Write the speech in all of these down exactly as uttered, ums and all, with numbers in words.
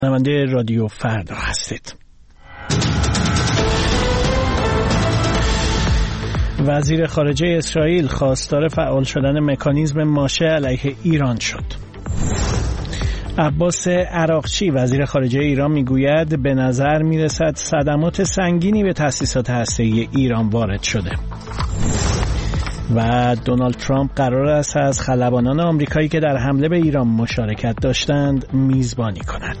نماینده رادیو فردا هستید. وزیر خارجه اسرائیل خواستار فعال شدن مکانیزم ماشه علیه ایران شد. عباس عراقچی وزیر خارجه ایران میگوید به نظر میرسد صدمات سنگینی به تأسیسات هسته‌ای ایران وارد شده. و دونالد ترامپ قرار است از خلبانان آمریکایی که در حمله به ایران مشارکت داشتند میزبانی کند.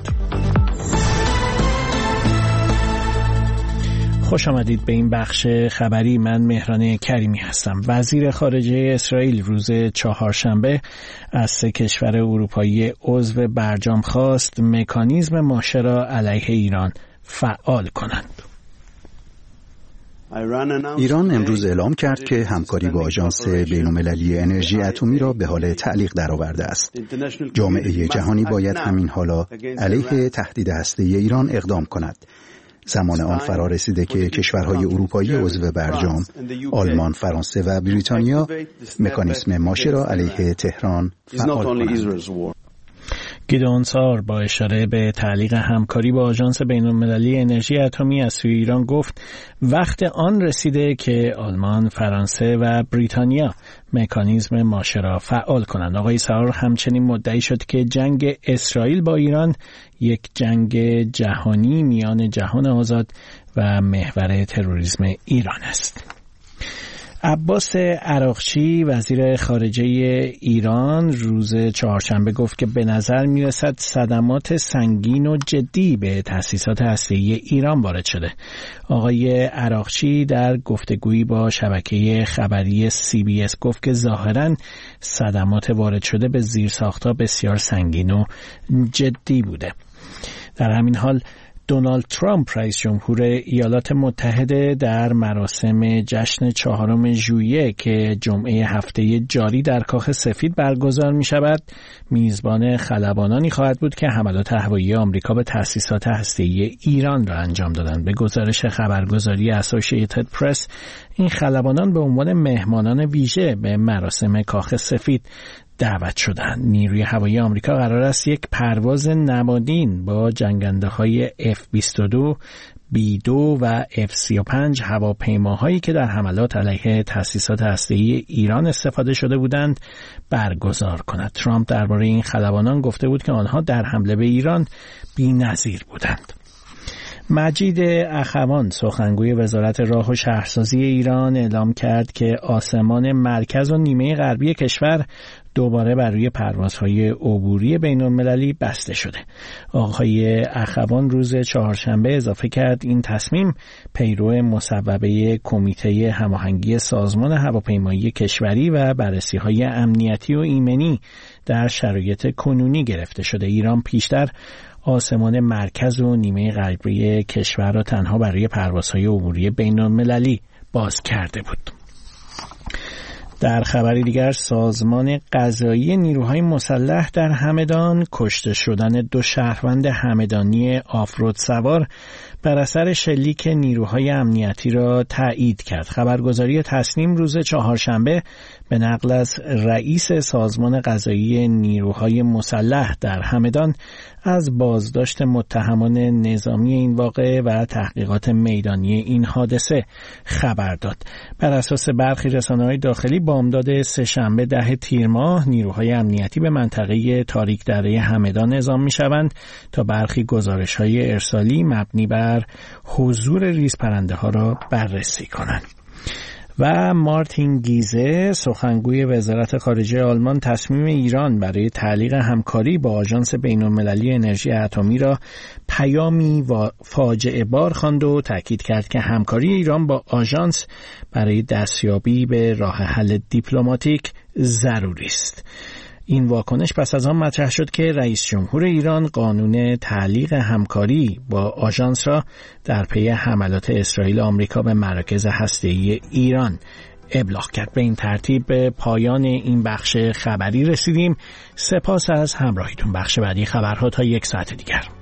خوش آمدید به این بخش خبری. من مهران کریمی هستم. وزیر خارجه اسرائیل روز چهارشنبه از سه کشور اروپایی عضو برجام خواست مکانیزم ماشه را علیه ایران فعال کنند. ایران امروز اعلام کرد که همکاری با آژانس بین‌المللی انرژی اتمی را به حال تعلیق درآورده است. جامعه جهانی باید همین حالا علیه تهدید هسته‌ای ایران اقدام کند. زمان آن فرا رسیده که کشورهای اروپایی عضو برجام، آلمان، فرانسه و بریتانیا مکانیزم ماشه را علیه تهران فعال کنند. گیدئون سار با اشاره به تعلیق همکاری با آژانس بین‌المللی انرژی اتمی از سوی ایران گفت وقت آن رسیده که آلمان، فرانسه و بریتانیا مکانیزم ماشه را فعال کنند. آقای سار همچنین مدعی شد که جنگ اسرائیل با ایران یک جنگ جهانی میان جهان آزاد و محور تروریسم ایران است. عباس عراقچی وزیر خارجه ایران روز چهارشنبه گفت که به نظر میرسد صدمات سنگین و جدی به تأسیسات هسته‌ای ایران وارد شده. آقای عراقچی در گفتگویی با شبکه خبری سی بی اس گفت که ظاهراً صدمات وارد شده به زیرساخت‌ها بسیار سنگین و جدی بوده. در همین حال دونالد ترامپ رئیس جمهور ایالات متحده در مراسم جشن چهارم ژوئیه که جمعه هفته جاری در کاخ سفید برگزار می شود میزبان خلبانانی خواهد بود که حملات هوایی آمریکا به تأسیسات هسته‌ای ایران را انجام دادند. به گزارش خبرگزاری اسوسییتد پرس این خلبانان به عنوان مهمانان ویژه به مراسم کاخ سفید دعوت شدند. نیروی هوایی آمریکا قرار است یک پرواز نمادین با جنگنده‌های اف بیست و دو، بی دو و اف سی و پنج هواپیماهایی که در حملات علیه تأسیسات هسته‌ای ایران استفاده شده بودند برگزار کند. ترامپ درباره این خلبانان گفته بود که آنها در حمله به ایران بی‌نظیر بودند. مجید اخوان سخنگوی وزارت راه و شهرسازی ایران اعلام کرد که آسمان مرکز و نیمه غربی کشور دوباره بر روی پروازهای عبوری بین‌المللی بسته شده. آقای اخوان روز چهارشنبه اضافه کرد این تصمیم پیرو مصوبه کمیته هماهنگی سازمان هواپیمایی کشوری و بررسی‌های امنیتی و ایمنی در شرایط کنونی گرفته شده. ایران پیشتر آسمان مرکز و نیمه غربی کشور را تنها برای پروازهای عبوری بین‌المللی باز کرده بود. در خبری دیگر سازمان قضایی نیروهای مسلح در همدان کشته شدن دو شهروند همدانی آفرود سوار بر اثر شلیک نیروهای امنیتی را تایید کرد. خبرگزاری تسنیم روز چهارشنبه به نقل از رئیس سازمان قضایی نیروهای مسلح در همدان از بازداشت متهمان نظامی این واقعه و تحقیقات میدانی این حادثه خبر داد. بر اساس برخی رسانه‌های داخلی بامداد سه‌شنبه ده تیر ماه نیروهای امنیتی به منطقه تاریک دره همدان اعزام می‌شوند تا برخی گزارش‌های ارسالی مبنی بر حضور ریزپرنده ها را بررسی کنند. و مارتین گیزه سخنگوی وزارت خارجه آلمان تصمیم ایران برای تعلیق همکاری با آژانس بین‌المللی انرژی اتمی را پیامی و فاجعه بار خواند و تاکید کرد که همکاری ایران با آژانس برای دستیابی به راه حل دیپلماتیک ضروری است. این واکنش پس از آن مطرح شد که رئیس جمهور ایران قانون تعلیق همکاری با آژانس را در پی حملات اسرائیل و آمریکا به مراکز هسته‌ای ایران ابلاغ کرد. به این ترتیب به پایان این بخش خبری رسیدیم. سپاس از همراهیتون. بخش بعدی خبرها تا یک ساعت دیگر.